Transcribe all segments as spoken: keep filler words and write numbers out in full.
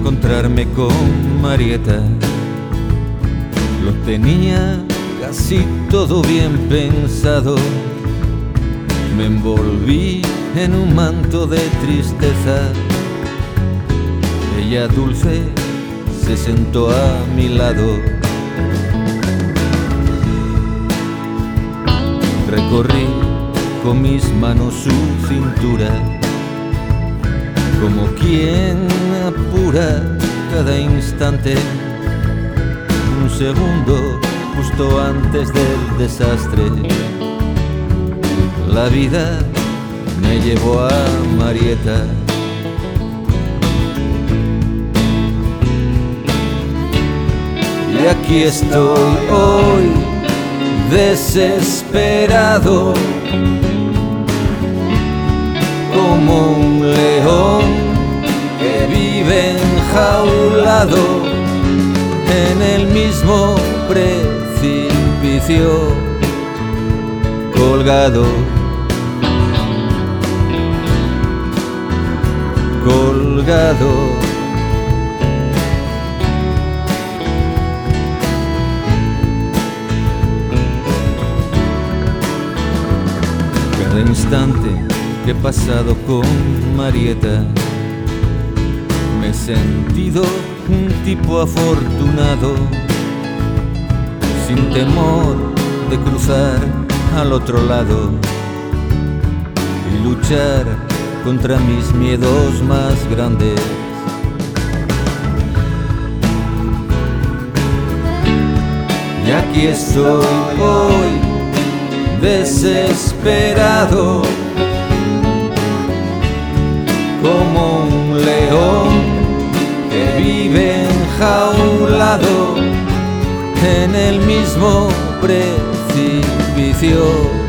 encontrarme con Marieta. Lo tenía casi todo bien pensado. Me envolví en un manto de tristeza. Ella dulce se sentó a mi lado. Recorrí con mis manos su cintura, como quien apura cada instante, un segundo justo antes del desastre. La vida me llevó a Marieta. Y aquí estoy hoy, desesperado, como un león que vive enjaulado en el mismo precipicio, colgado, colgado. Cada instante que he pasado con Marieta me he sentido un tipo afortunado, sin temor de cruzar al otro lado y luchar contra mis miedos más grandes. Y aquí estoy hoy, desesperado, como un león que vive enjaulado en el mismo precipicio,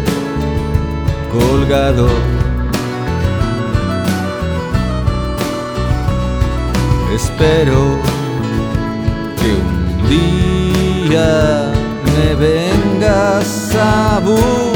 colgado. Espero que un día me vengas a buscar.